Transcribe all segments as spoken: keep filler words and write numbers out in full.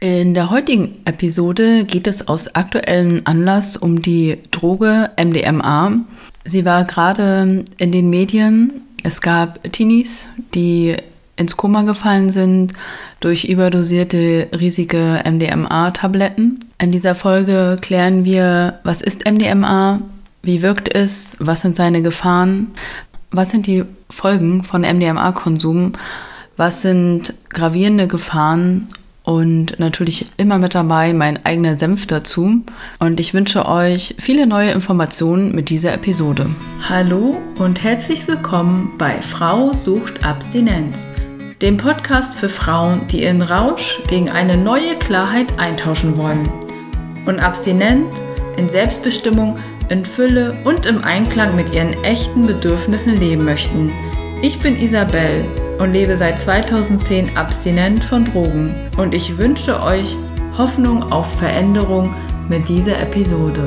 In der heutigen Episode geht es aus aktuellem Anlass um die Droge M D M A. Sie war gerade in den Medien. Es gab Teenies, die ins Koma gefallen sind durch überdosierte riesige M D M A-Tabletten. In dieser Folge klären wir, was ist M D M A, wie wirkt es, was sind seine Gefahren, was sind die Folgen von M D M A-Konsum, was sind gravierende Gefahren und natürlich immer mit dabei mein eigener Senf dazu. Und ich wünsche euch viele neue Informationen mit dieser Episode. Hallo und herzlich willkommen bei Frau sucht Abstinenz, dem Podcast für Frauen, die ihren Rausch gegen eine neue Klarheit eintauschen wollen und abstinent, in Selbstbestimmung, in Fülle und im Einklang mit ihren echten Bedürfnissen leben möchten. Ich bin Isabel und lebe seit zweitausendzehn abstinent von Drogen und ich wünsche euch Hoffnung auf Veränderung mit dieser Episode.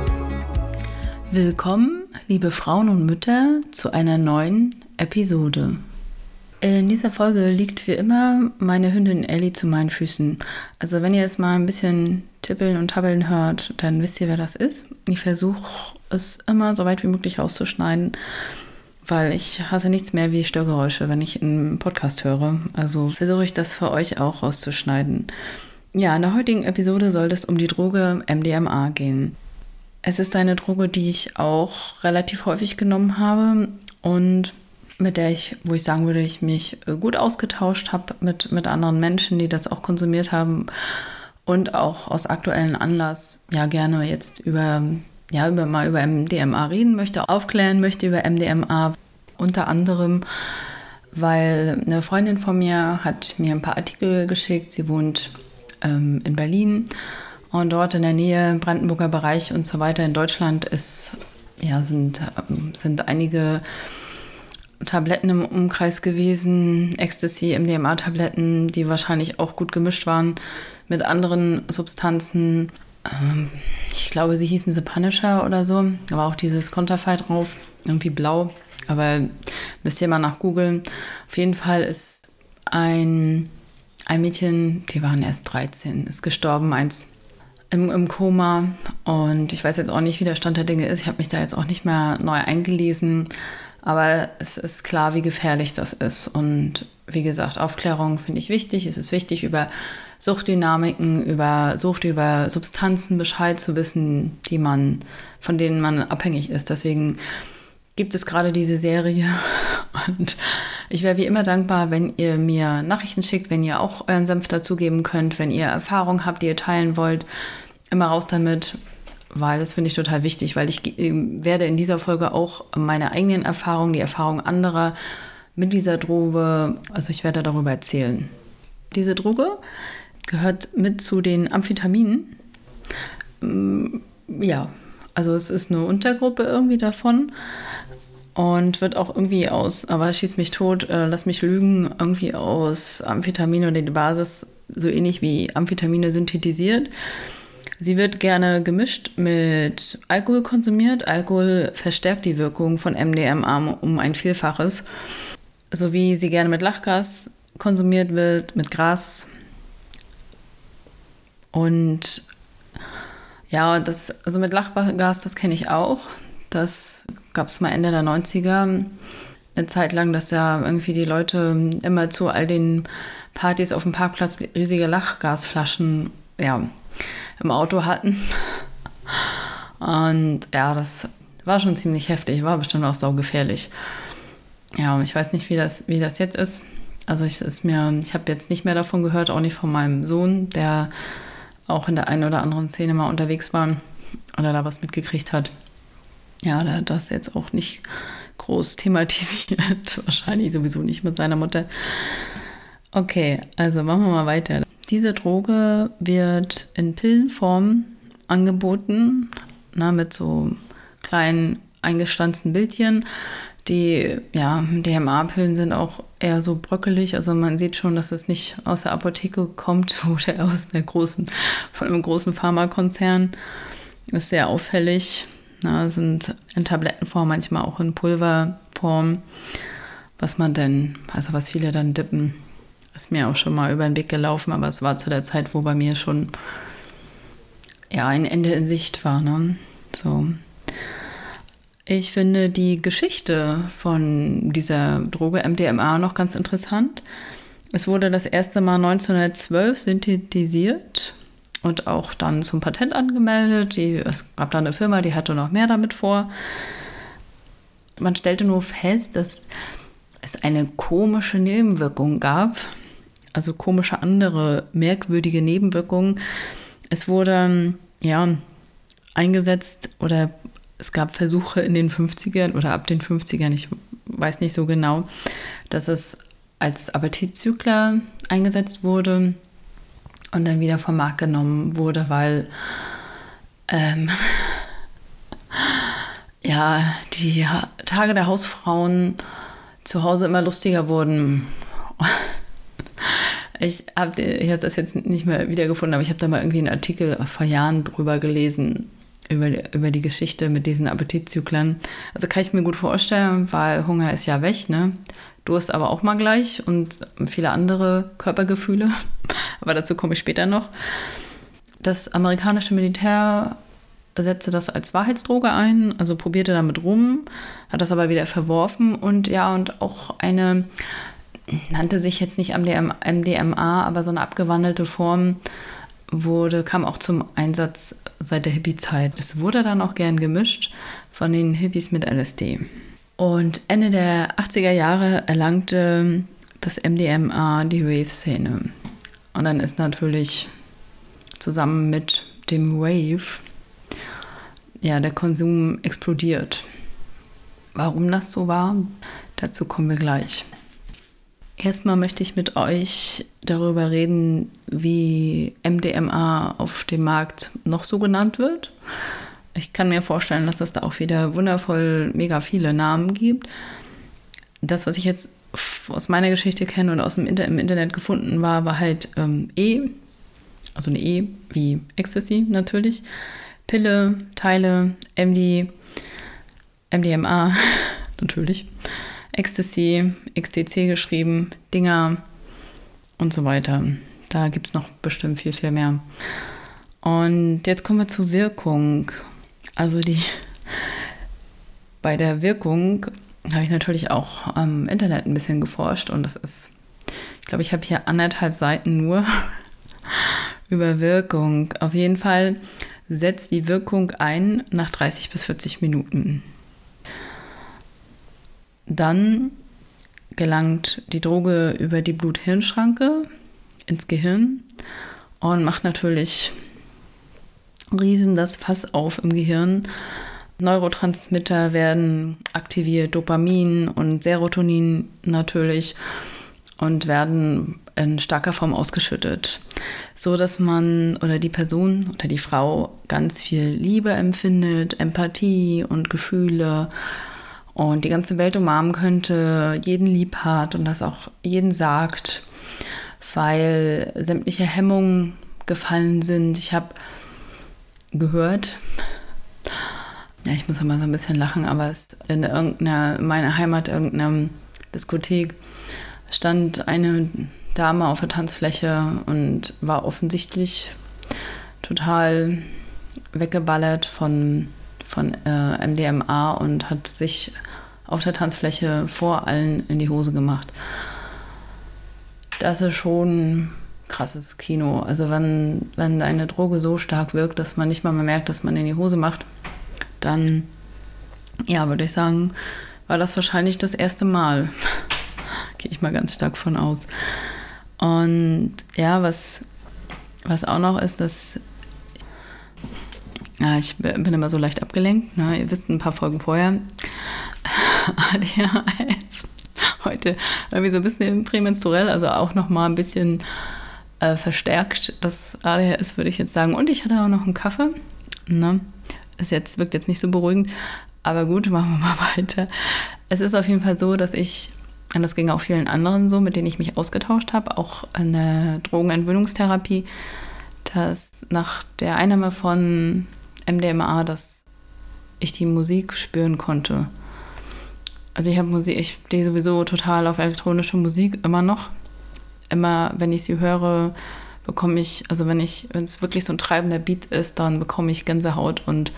Willkommen, liebe Frauen und Mütter, zu einer neuen Episode. In dieser Folge liegt wie immer meine Hündin Ellie zu meinen Füßen. Also wenn ihr es mal ein bisschen tippeln und tabbeln hört, dann wisst ihr, wer das ist. Ich versuche es immer so weit wie möglich rauszuschneiden, weil ich hasse nichts mehr wie Störgeräusche, wenn ich einen Podcast höre. Also versuche ich das für euch auch rauszuschneiden. Ja, in der heutigen Episode soll es um die Droge M D M A gehen. Es ist eine Droge, die ich auch relativ häufig genommen habe und mit der ich, wo ich sagen würde, ich mich gut ausgetauscht habe mit, mit anderen Menschen, die das auch konsumiert haben und auch aus aktuellem Anlass ja gerne jetzt über, ja, über mal über M D M A reden möchte, aufklären möchte über M D M A. Unter anderem, weil eine Freundin von mir hat mir ein paar Artikel geschickt. Sie wohnt ähm, in Berlin und dort in der Nähe, im Brandenburger Bereich und so weiter in Deutschland ist, ja, sind, sind einige Tabletten im Umkreis gewesen, Ecstasy, M D M A-Tabletten, die wahrscheinlich auch gut gemischt waren mit anderen Substanzen. Ähm, ich glaube, sie hießen The Punisher oder so. Da war auch dieses Konterfei drauf, irgendwie blau. Aber müsst ihr mal nach googeln. Auf jeden Fall ist ein, ein Mädchen, die waren erst dreizehn, ist gestorben, eins im, im Koma. Und ich weiß jetzt auch nicht, wie der Stand der Dinge ist. Ich habe mich da jetzt auch nicht mehr neu eingelesen. Aber es ist klar, wie gefährlich das ist. Und wie gesagt, Aufklärung finde ich wichtig. Es ist wichtig, über Suchtdynamiken, über Sucht, über Substanzen Bescheid zu wissen, die man, von denen man abhängig ist. Deswegen gibt es gerade diese Serie. Und ich wäre wie immer dankbar, wenn ihr mir Nachrichten schickt, wenn ihr auch euren Senf dazugeben könnt, wenn ihr Erfahrungen habt, die ihr teilen wollt. Immer raus damit. Weil das finde ich total wichtig, weil ich werde in dieser Folge auch meine eigenen Erfahrungen, die Erfahrungen anderer mit dieser Droge, also ich werde darüber erzählen. Diese Droge gehört mit zu den Amphetaminen. Ja, also es ist eine Untergruppe irgendwie davon und wird auch irgendwie aus, aber schieß mich tot, äh, lass mich lügen, irgendwie aus Amphetamine oder die Basis so ähnlich wie Amphetamine synthetisiert. Sie wird gerne gemischt mit Alkohol konsumiert. Alkohol verstärkt die Wirkung von M D M A um ein Vielfaches. Sowie sie gerne mit Lachgas konsumiert wird, mit Gras. Und ja, das, also mit Lachgas, das kenne ich auch. Das gab es mal Ende der neunziger. Eine Zeit lang, dass ja irgendwie die Leute immer zu all den Partys auf dem Parkplatz riesige Lachgasflaschen, ja, im Auto hatten. Und ja, das war schon ziemlich heftig, war bestimmt auch saugefährlich. Ja, und ich weiß nicht, wie das, wie das jetzt ist. Also ich, ist mir, ich habe jetzt nicht mehr davon gehört, auch nicht von meinem Sohn, der auch in der einen oder anderen Szene mal unterwegs war oder da was mitgekriegt hat. Ja, der hat das jetzt auch nicht groß thematisiert. Wahrscheinlich sowieso nicht mit seiner Mutter. Okay, also machen wir mal weiter. Diese Droge wird in Pillenform angeboten, na, mit so kleinen eingestanzten Bildchen. Die ja, D M A-Pillen sind auch eher so bröckelig, also man sieht schon, dass es nicht aus der Apotheke kommt oder aus einer großen, von einem großen Pharmakonzern. Ist sehr auffällig. Na, sind in Tablettenform, manchmal auch in Pulverform, was man denn, also was viele dann dippen. Ist mir auch schon mal über den Weg gelaufen, aber es war zu der Zeit, wo bei mir schon ja, ein Ende in Sicht war. Ne? So. Ich finde die Geschichte von dieser Droge M D M A noch ganz interessant. Es wurde das erste Mal neunzehnhundertzwölf synthetisiert und auch dann zum Patent angemeldet. Die, es gab da eine Firma, die hatte noch mehr damit vor. Man stellte nur fest, dass es eine komische Nebenwirkung gab. Also komische andere, merkwürdige Nebenwirkungen. Es wurde ja eingesetzt oder es gab Versuche in den fünfzigern oder ab den fünfzigern, ich weiß nicht so genau, dass es als Appetitzügler eingesetzt wurde und dann wieder vom Markt genommen wurde, weil ähm, ja, die Tage der Hausfrauen zu Hause immer lustiger wurden. Ich habe ich hab das jetzt nicht mehr wiedergefunden, aber ich habe da mal irgendwie einen Artikel vor Jahren drüber gelesen, über, über die Geschichte mit diesen Appetitzüglern. Also kann ich mir gut vorstellen, weil Hunger ist ja weg, ne? Durst aber auch mal gleich und viele andere Körpergefühle. Aber dazu komme ich später noch. Das amerikanische Militär setzte das als Wahrheitsdroge ein, also probierte damit rum, hat das aber wieder verworfen und ja, und auch eine, nannte sich jetzt nicht M D M A, aber so eine abgewandelte Form wurde, kam auch zum Einsatz seit der Hippie-Zeit. Es wurde dann auch gern gemischt von den Hippies mit L S D. Und Ende der achtziger Jahre erlangte das M D M A die Rave-Szene. Und dann ist natürlich zusammen mit dem Rave ja, der Konsum explodiert. Warum das so war, dazu kommen wir gleich. Erstmal möchte ich mit euch darüber reden, wie M D M A auf dem Markt noch so genannt wird. Ich kann mir vorstellen, dass es da auch wieder wundervoll mega viele Namen gibt. Das, was ich jetzt aus meiner Geschichte kenne und aus dem Inter- im Internet gefunden war, war halt ähm, E, also eine E wie Ecstasy natürlich, Pille, Teile, M D, M D M A natürlich, Ecstasy, X T C geschrieben, Dinger und so weiter. Da gibt es noch bestimmt viel, viel mehr. Und jetzt kommen wir zur Wirkung. Also die bei der Wirkung habe ich natürlich auch am Internet ein bisschen geforscht und das ist, ich glaube, ich habe hier anderthalb Seiten nur über Wirkung. Auf jeden Fall setzt die Wirkung ein nach dreißig bis vierzig Minuten. Dann gelangt die Droge über die Blut-Hirn-Schranke ins Gehirn und macht natürlich riesen das Fass auf im Gehirn. Neurotransmitter werden aktiviert, Dopamin und Serotonin natürlich und werden in starker Form ausgeschüttet, so dass man oder die Person oder die Frau ganz viel Liebe empfindet, Empathie und Gefühle und die ganze Welt umarmen könnte, jeden lieb hat und das auch jeden sagt, weil sämtliche Hemmungen gefallen sind. Ich habe gehört, ja, ich muss immer so ein bisschen lachen, aber es in irgendeiner, in meiner Heimat, irgendeiner Diskothek stand eine Dame auf der Tanzfläche und war offensichtlich total weggeballert von, von äh, M D M A und hat sich auf der Tanzfläche vor allen in die Hose gemacht. Das ist schon krasses Kino. Also wenn, wenn eine Droge so stark wirkt, dass man nicht mal mehr merkt, dass man in die Hose macht, dann, ja, würde ich sagen, war das wahrscheinlich das erste Mal. Gehe ich mal ganz stark von aus. Und ja, was, was auch noch ist, dass ja, ich bin immer so leicht abgelenkt. Ne? Ihr wisst ein paar Folgen vorher. A D H S. Heute irgendwie so ein bisschen prämenstruell, also auch nochmal ein bisschen äh, verstärkt das A D H S, würde ich jetzt sagen. Und ich hatte auch noch einen Kaffee. Ne? Ist jetzt, wirkt jetzt nicht so beruhigend. Aber gut, machen wir mal weiter. Es ist auf jeden Fall so, dass ich, und das ging auch vielen anderen so, mit denen ich mich ausgetauscht habe, auch in der Drogenentwöhnungstherapie, dass nach der Einnahme von M D M A, dass ich die Musik spüren konnte. Also ich habe Musik, ich stehe sowieso total auf elektronische Musik, immer noch. immer, wenn ich sie höre, bekomme ich, also wenn ich, wenn es wirklich so ein treibender Beat ist, dann bekomme ich Gänsehaut und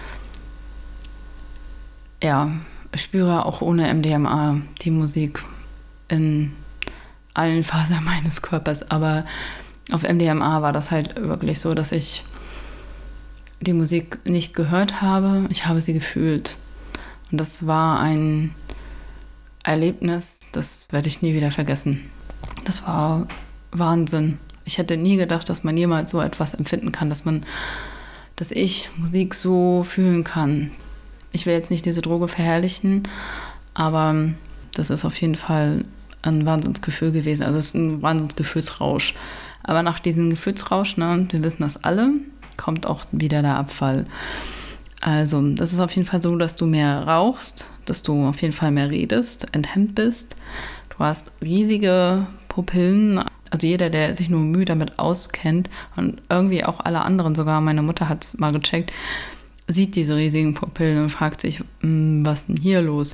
ja, ich spüre auch ohne M D M A die Musik in allen Fasern meines Körpers, aber auf M D M A war das halt wirklich so, dass ich die Musik nicht gehört habe, ich habe sie gefühlt. Und das war ein Erlebnis, das werde ich nie wieder vergessen. Das war Wahnsinn. Ich hätte nie gedacht, dass man jemals so etwas empfinden kann, dass man, dass ich Musik so fühlen kann. Ich will jetzt nicht diese Droge verherrlichen, aber das ist auf jeden Fall ein Wahnsinnsgefühl gewesen. Also es ist ein Wahnsinnsgefühlsrausch. Aber nach diesem Gefühlsrausch, ne, wir wissen das alle, kommt auch wieder der Abfall. Also das ist auf jeden Fall so, dass du mehr rauchst, dass du auf jeden Fall mehr redest, enthemmt bist. Du hast riesige Pupillen. Also jeder, der sich nur müde damit auskennt und irgendwie auch alle anderen, sogar meine Mutter hat es mal gecheckt, sieht diese riesigen Pupillen und fragt sich, was ist denn hier los?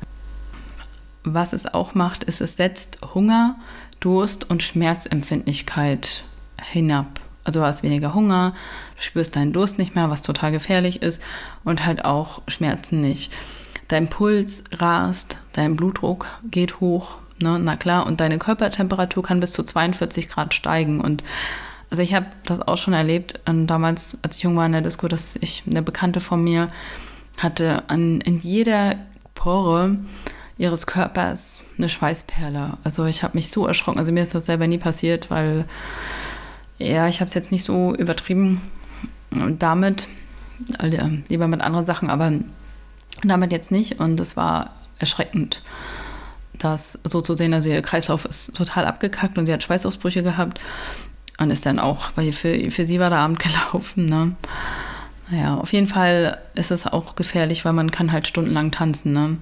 Was es auch macht, ist, es setzt Hunger, Durst und Schmerzempfindlichkeit hinab. Also du hast weniger Hunger, du spürst deinen Durst nicht mehr, was total gefährlich ist, und halt auch Schmerzen nicht. Dein Puls rast, dein Blutdruck geht hoch, ne? Na klar, und deine Körpertemperatur kann bis zu zweiundvierzig Grad steigen. Und also ich habe das auch schon erlebt, damals, als ich jung war in der Disco, dass ich, eine Bekannte von mir hatte an, in jeder Pore ihres Körpers eine Schweißperle. Also ich habe mich so erschrocken, also mir ist das selber nie passiert, weil ja, ich habe es jetzt nicht so übertrieben damit, lieber mit anderen Sachen, aber damit jetzt nicht. Und es war erschreckend, das so zu sehen. Also ihr Kreislauf ist total abgekackt und sie hat Schweißausbrüche gehabt und ist dann auch, weil für, für sie war der Abend gelaufen. Ne? Naja, auf jeden Fall ist es auch gefährlich, weil man kann halt stundenlang tanzen. Ne?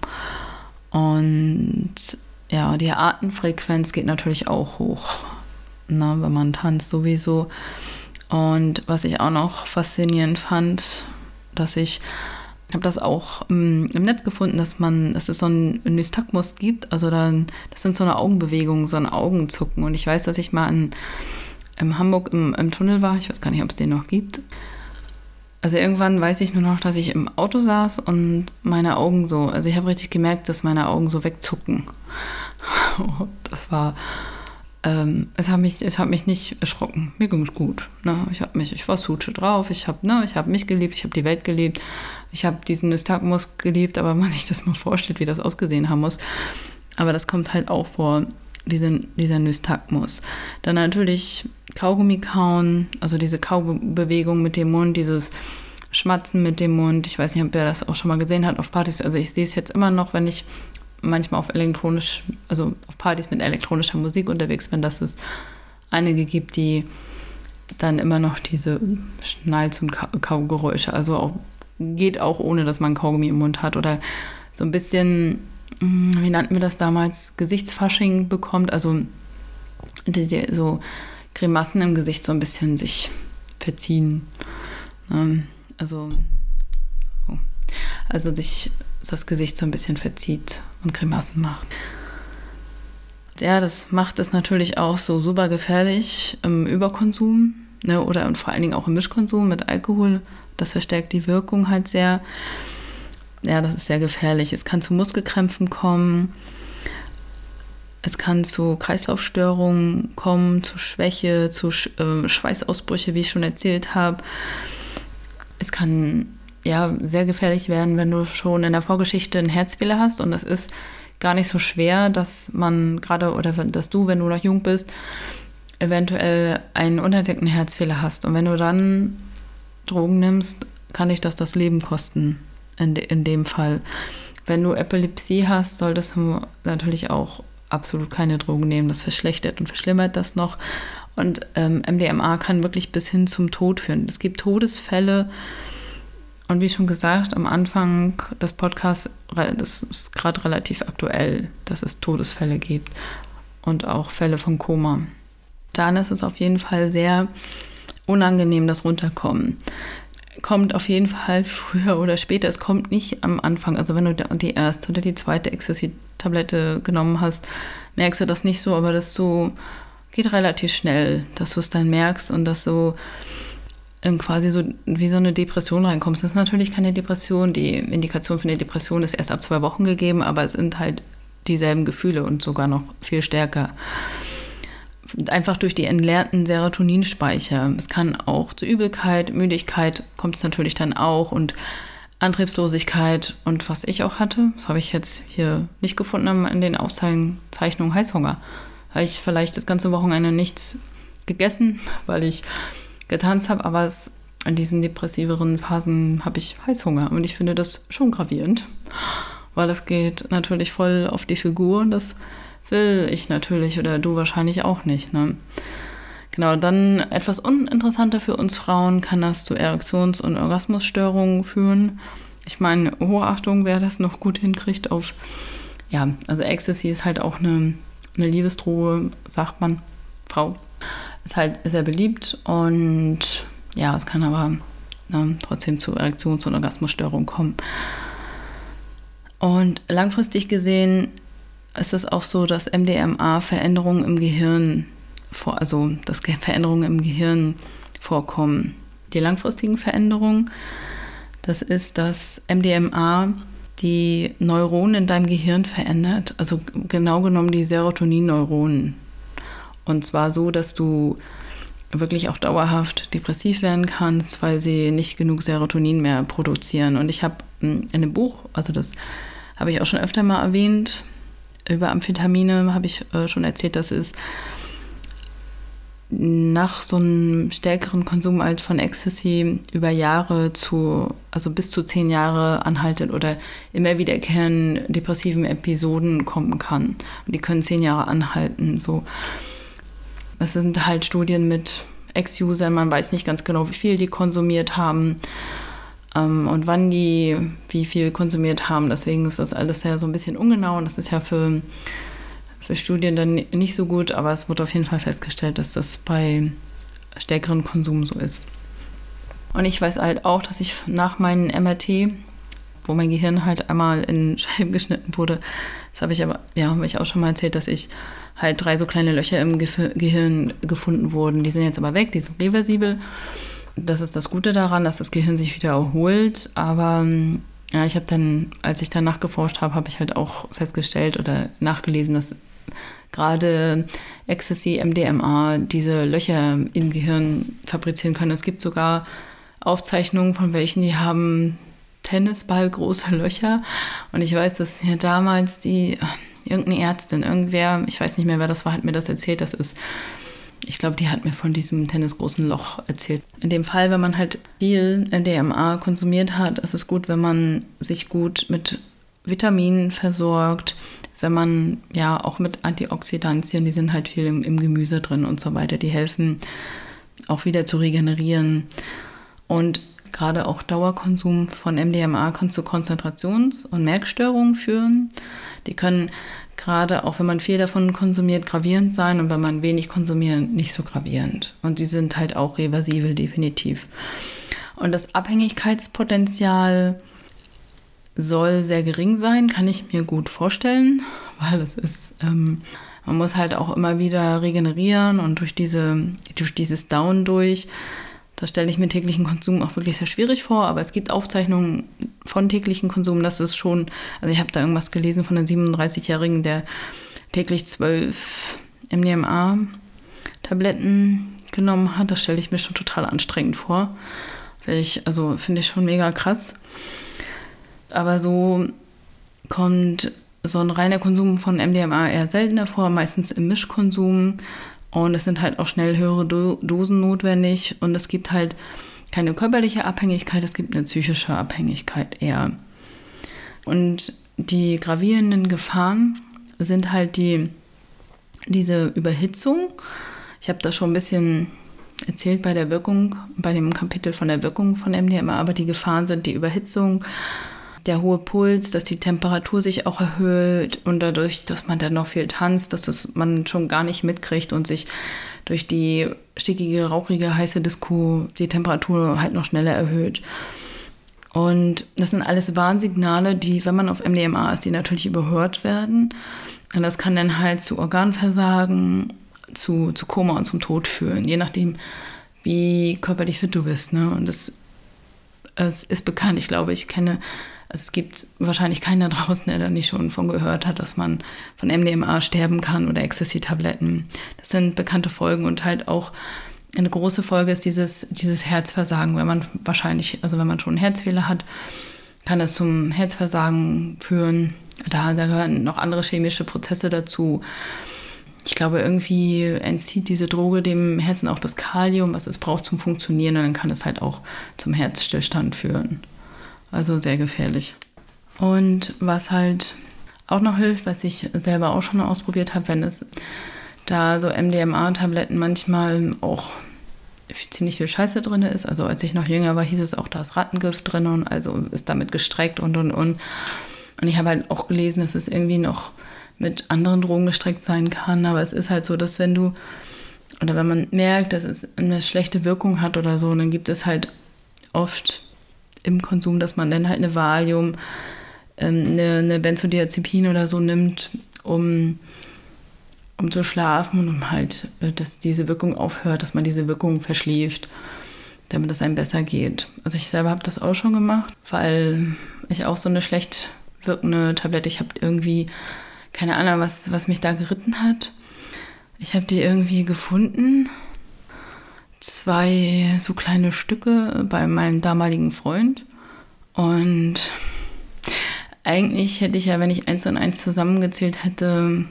Und ja, die Atemfrequenz geht natürlich auch hoch. Na, wenn man tanzt sowieso. Und was ich auch noch faszinierend fand, dass ich, ich habe das auch im, im Netz gefunden, dass man, dass es so einen Nystagmus gibt, also dann, das sind so eine Augenbewegung, so ein Augenzucken. Und ich weiß, dass ich mal in, in Hamburg im, im Tunnel war, ich weiß gar nicht, ob es den noch gibt. Also irgendwann weiß ich nur noch, dass ich im Auto saß und meine Augen so, also ich habe richtig gemerkt, dass meine Augen so wegzucken. Das war... Ähm, es hat mich, es hat mich nicht erschrocken. Mir ging es gut. Ne? Ich habe mich, ich war Suche drauf. Ich habe, ne, ich habe mich geliebt. Ich habe die Welt geliebt. Ich habe diesen Nystagmus geliebt. Aber wenn man sich das mal vorstellt, wie das ausgesehen haben muss. Aber das kommt halt auch vor, diesen, dieser Nystagmus. Dann natürlich Kaugummi kauen, also diese Kaubewegung mit dem Mund, dieses Schmatzen mit dem Mund. Ich weiß nicht, ob wer das auch schon mal gesehen hat auf Partys. Also ich sehe es jetzt immer noch, wenn ich manchmal auf elektronisch, also auf Partys mit elektronischer Musik unterwegs bin, dass es einige gibt, die dann immer noch diese Schnalz- und Kaugeräusche, also auch, geht auch ohne, dass man Kaugummi im Mund hat oder so ein bisschen, wie nannten wir das damals, Gesichtsfasching bekommt, also die, so Grimassen im Gesicht so ein bisschen sich verziehen. Also, also sich das Gesicht so ein bisschen verzieht und Grimassen macht. Ja, das macht es natürlich auch so super gefährlich im Überkonsum, ne, oder und vor allen Dingen auch im Mischkonsum mit Alkohol. Das verstärkt die Wirkung halt sehr. Ja, das ist sehr gefährlich. Es kann zu Muskelkrämpfen kommen. Es kann zu Kreislaufstörungen kommen, zu Schwäche, zu äh, Schweißausbrüche, wie ich schon erzählt habe. Es kann ja sehr gefährlich werden, wenn du schon in der Vorgeschichte einen Herzfehler hast, und das ist gar nicht so schwer, dass man gerade, oder dass du, wenn du noch jung bist, eventuell einen unentdeckten Herzfehler hast, und wenn du dann Drogen nimmst, kann dich das das Leben kosten, in, de, in dem Fall. Wenn du Epilepsie hast, solltest du natürlich auch absolut keine Drogen nehmen, das verschlechtert und verschlimmert das noch, und ähm, M D M A kann wirklich bis hin zum Tod führen. Es gibt Todesfälle. Und wie schon gesagt, am Anfang des Podcasts, das ist gerade relativ aktuell, dass es Todesfälle gibt und auch Fälle von Koma. Dann ist es auf jeden Fall sehr unangenehm, das Runterkommen. Kommt auf jeden Fall früher oder später. Es kommt nicht am Anfang. Also wenn du die erste oder die zweite Ecstasy-Tablette genommen hast, merkst du das nicht so, aber dass du geht relativ schnell, dass du es dann merkst und dass so in quasi so wie so eine Depression reinkommst. Das ist natürlich keine Depression. Die Indikation für eine Depression ist erst ab zwei Wochen gegeben, aber es sind halt dieselben Gefühle und sogar noch viel stärker. Einfach durch die entleerten Serotoninspeicher. Es kann auch zu Übelkeit, Müdigkeit kommt es natürlich dann auch und Antriebslosigkeit und was ich auch hatte, das habe ich jetzt hier nicht gefunden in den Aufzeichnungen, Heißhunger. Habe ich vielleicht das ganze Wochenende nichts gegessen, weil ich getanzt habe, aber es, in diesen depressiveren Phasen habe ich Heißhunger und ich finde das schon gravierend, weil das geht natürlich voll auf die Figur und das will ich natürlich oder du wahrscheinlich auch nicht. Ne? Genau, dann etwas uninteressanter für uns Frauen kann das zu Erektions- und Orgasmusstörungen führen. Ich meine, Hochachtung, wer das noch gut hinkriegt auf, ja, also Ecstasy ist halt auch eine, eine Liebesdroge, sagt man, Frau. Ist halt sehr beliebt und ja, es kann aber ne, trotzdem zu Erektions- und Orgasmusstörungen kommen. Und langfristig gesehen ist es auch so, dass M D M A Veränderungen im Gehirn, vor, also dass Veränderungen im Gehirn vorkommen. Die langfristigen Veränderungen, das ist, dass M D M A die Neuronen in deinem Gehirn verändert, also genau genommen die Serotonin-Neuronen. Und zwar so, dass du wirklich auch dauerhaft depressiv werden kannst, weil sie nicht genug Serotonin mehr produzieren. Und ich habe in einem Buch, also das habe ich auch schon öfter mal erwähnt, über Amphetamine habe ich äh, schon erzählt, dass es nach so einem stärkeren Konsum halt von Ecstasy über Jahre zu, also bis zu zehn Jahre anhalten oder immer wiederkehrenden depressiven Episoden kommen kann. Und die können zehn Jahre anhalten. So. Es sind halt Studien mit Ex-Usern, man weiß nicht ganz genau, wie viel die konsumiert haben. Und wann die wie viel konsumiert haben. Deswegen ist das alles ja so ein bisschen ungenau und das ist ja für, für Studien dann nicht so gut, aber es wurde auf jeden Fall festgestellt, dass das bei stärkeren Konsum so ist. Und ich weiß halt auch, dass ich nach meinem M R T, wo mein Gehirn halt einmal in Scheiben geschnitten wurde, das habe ich aber, ja, habe ich auch schon mal erzählt, dass ich halt drei so kleine Löcher im Ge- Gehirn gefunden wurden. Die sind jetzt aber weg, die sind reversibel. Das ist das Gute daran, dass das Gehirn sich wieder erholt. Aber ja, ich habe dann, als ich dann nachgeforscht habe, habe ich halt auch festgestellt oder nachgelesen, dass gerade Ecstasy, M D M A diese Löcher im Gehirn fabrizieren können. Es gibt sogar Aufzeichnungen von welchen, die haben Tennisballgroße Löcher. Und ich weiß, dass hier damals die, irgendeine Ärztin, irgendwer, ich weiß nicht mehr, wer das war, hat mir das erzählt, das ist Ich glaube, die hat mir von diesem tennisgroßen Loch erzählt. In dem Fall, wenn man halt viel M D M A konsumiert hat, ist es gut, wenn man sich gut mit Vitaminen versorgt, wenn man ja auch mit Antioxidantien, die sind halt viel im, im Gemüse drin und so weiter, die helfen auch wieder zu regenerieren. Und gerade auch Dauerkonsum von M D M A kann zu Konzentrations- und Merkstörungen führen. Die können gerade auch, wenn man viel davon konsumiert, gravierend sein und wenn man wenig konsumiert, nicht so gravierend. Und sie sind halt auch reversibel, definitiv. Und das Abhängigkeitspotenzial soll sehr gering sein, kann ich mir gut vorstellen, weil es ist, ähm, man muss halt auch immer wieder regenerieren und durch diese, durch dieses Down durch, da stelle ich mir täglichen Konsum auch wirklich sehr schwierig vor, aber es gibt Aufzeichnungen von täglichen Konsum, das ist schon, also ich habe da irgendwas gelesen von einem siebenunddreißigjährigen, der täglich zwölf M D M A-Tabletten genommen hat, das stelle ich mir schon total anstrengend vor, weil ich, also finde ich schon mega krass. Aber so kommt so ein reiner Konsum von M D M A eher seltener vor, meistens im Mischkonsum. Und es sind halt auch schnell höhere Do- Dosen notwendig. Und es gibt halt keine körperliche Abhängigkeit, es gibt eine psychische Abhängigkeit eher. Und die gravierenden Gefahren sind halt die, diese Überhitzung. Ich habe das schon ein bisschen erzählt bei der Wirkung, bei dem Kapitel von der Wirkung von M D M A, aber die Gefahren sind die Überhitzung, der hohe Puls, dass die Temperatur sich auch erhöht und dadurch, dass man dann noch viel tanzt, dass das man schon gar nicht mitkriegt und sich durch die stickige, rauchige, heiße Disco die Temperatur halt noch schneller erhöht. Und das sind alles Warnsignale, die, wenn man auf M D M A ist, die natürlich überhört werden. Und das kann dann halt zu Organversagen, zu, zu Koma und zum Tod führen, je nachdem, wie körperlich fit du bist. Ne? Und das, es ist bekannt, ich glaube, ich kenne, also es gibt wahrscheinlich keinen da draußen, der da nicht schon von gehört hat, dass man von M D M A sterben kann oder Ecstasy-Tabletten. Das sind bekannte Folgen und halt auch eine große Folge ist dieses, dieses Herzversagen, wenn man wahrscheinlich, also wenn man schon einen Herzfehler hat, kann das zum Herzversagen führen. Da, da gehören noch andere chemische Prozesse dazu. Ich glaube, irgendwie entzieht diese Droge dem Herzen auch das Kalium, was es braucht zum Funktionieren. Und dann kann es halt auch zum Herzstillstand führen. Also sehr gefährlich. Und was halt auch noch hilft, was ich selber auch schon ausprobiert habe, wenn es da so M D M A-Tabletten manchmal auch ziemlich viel Scheiße drin ist. Also als ich noch jünger war, hieß es auch, da ist Rattengift drin und also ist damit gestreckt und und und. Und ich habe halt auch gelesen, dass es irgendwie noch mit anderen Drogen gestreckt sein kann. Aber es ist halt so, dass wenn du, oder wenn man merkt, dass es eine schlechte Wirkung hat oder so, dann gibt es halt oft im Konsum, dass man dann halt eine Valium, eine, eine Benzodiazepin oder so nimmt, um um zu schlafen und um halt, dass diese Wirkung aufhört, dass man diese Wirkung verschläft, damit es einem besser geht. Also ich selber habe das auch schon gemacht, weil ich auch so eine schlecht wirkende Tablette, ich habe irgendwie, keine Ahnung, was, was mich da geritten hat. Ich habe die irgendwie gefunden, zwei so kleine Stücke bei meinem damaligen Freund und eigentlich hätte ich ja, wenn ich eins und eins zusammengezählt hätte,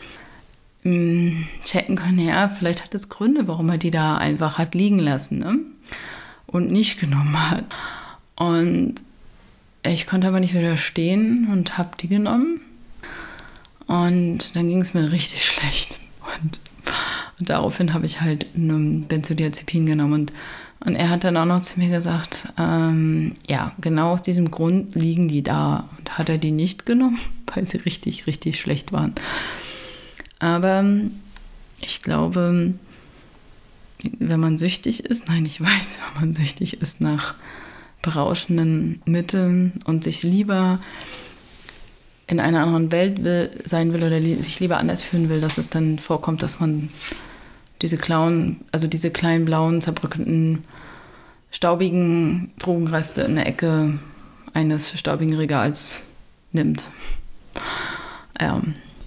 checken können, ja, vielleicht hat es Gründe, warum er die da einfach hat liegen lassen, ne? Und nicht genommen hat. Und ich konnte aber nicht widerstehen und habe die genommen. Und dann ging es mir richtig schlecht. Und, und daraufhin habe ich halt ein Benzodiazepin genommen. Und, und er hat dann auch noch zu mir gesagt, ähm, ja, genau aus diesem Grund liegen die da. Und hat er die nicht genommen, weil sie richtig, richtig schlecht waren. Aber ich glaube, wenn man süchtig ist, nein, ich weiß, wenn man süchtig ist nach berauschenden Mitteln und sich lieber in einer anderen Welt will, sein will oder li- sich lieber anders fühlen will, dass es dann vorkommt, dass man diese Klauen, also diese kleinen blauen, zerbröckelten, staubigen Drogenreste in der Ecke eines staubigen Regals nimmt. Ja.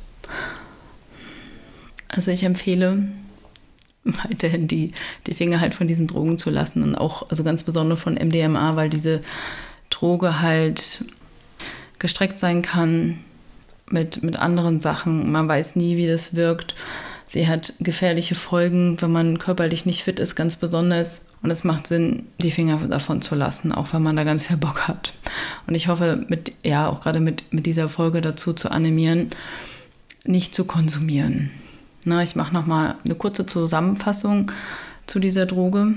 Also ich empfehle weiterhin die, die Finger halt von diesen Drogen zu lassen und auch, also ganz besonders von M D M A, weil diese Droge halt gestreckt sein kann mit, mit anderen Sachen. Man weiß nie, wie das wirkt. Sie hat gefährliche Folgen, wenn man körperlich nicht fit ist, ganz besonders. Und es macht Sinn, die Finger davon zu lassen, auch wenn man da ganz viel Bock hat. Und ich hoffe, mit, ja, auch gerade mit, mit dieser Folge dazu zu animieren, nicht zu konsumieren. Na, ich mache nochmal eine kurze Zusammenfassung zu dieser Droge.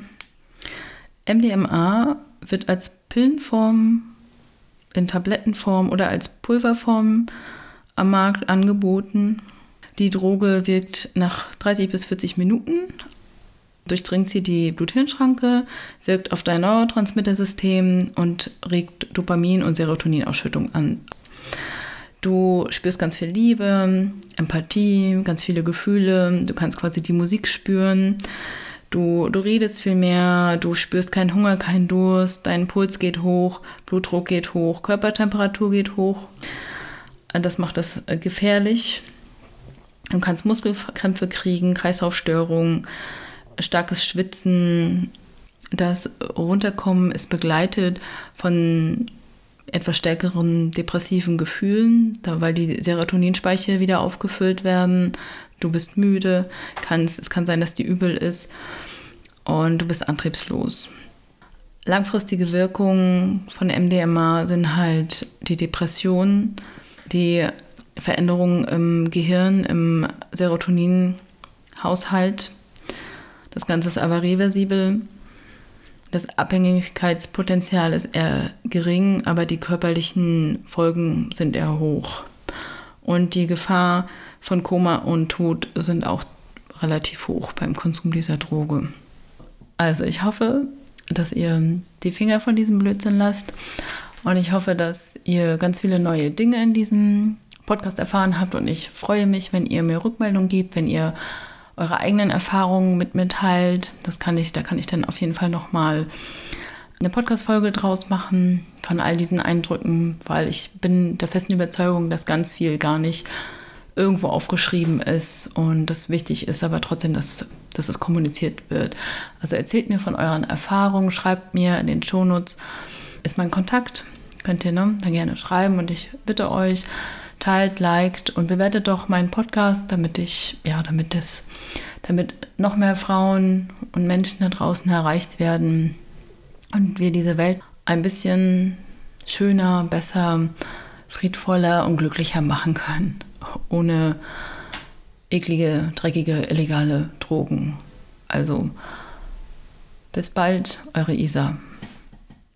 M D M A wird als Pillenform, in Tablettenform oder als Pulverform am Markt angeboten. Die Droge wirkt nach dreißig bis vierzig Minuten, durchdringt sie die Blut-Hirn-Schranke, wirkt auf dein Neurotransmittersystem und regt Dopamin- und Serotoninausschüttung an. Du spürst ganz viel Liebe, Empathie, ganz viele Gefühle. Du kannst quasi die Musik spüren. Du, du redest viel mehr. Du spürst keinen Hunger, keinen Durst. Dein Puls geht hoch, Blutdruck geht hoch, Körpertemperatur geht hoch. Das macht das gefährlich. Du kannst Muskelkrämpfe kriegen, Kreislaufstörungen, starkes Schwitzen. Das Runterkommen ist begleitet von etwas stärkeren depressiven Gefühlen, da, weil die Serotoninspeicher wieder aufgefüllt werden. Du bist müde, kannst, es kann sein, dass dir übel ist und du bist antriebslos. Langfristige Wirkungen von M D M A sind halt die Depression, die Veränderungen im Gehirn, im Serotoninhaushalt. Das Ganze ist aber reversibel. Das Abhängigkeitspotenzial ist eher gering, aber die körperlichen Folgen sind eher hoch. Und die Gefahr von Koma und Tod sind auch relativ hoch beim Konsum dieser Droge. Also ich hoffe, dass ihr die Finger von diesem Blödsinn lasst. Und ich hoffe, dass ihr ganz viele neue Dinge in diesem Podcast erfahren habt. Und ich freue mich, wenn ihr mir Rückmeldung gebt, wenn ihr eure eigenen Erfahrungen mit mir teilt. Das kann ich, da kann ich dann auf jeden Fall nochmal eine Podcast-Folge draus machen von all diesen Eindrücken, weil ich bin der festen Überzeugung, dass ganz viel gar nicht irgendwo aufgeschrieben ist und das wichtig ist, aber trotzdem, dass, dass es kommuniziert wird. Also erzählt mir von euren Erfahrungen, schreibt mir in den Shownotes, ist mein Kontakt, könnt ihr ne, dann gerne schreiben und ich bitte euch, teilt, liked und bewertet doch meinen Podcast, damit ich, ja, damit das, damit noch mehr Frauen und Menschen da draußen erreicht werden und wir diese Welt ein bisschen schöner, besser, friedvoller und glücklicher machen können. Ohne eklige, dreckige, illegale Drogen. Also bis bald, eure Isa.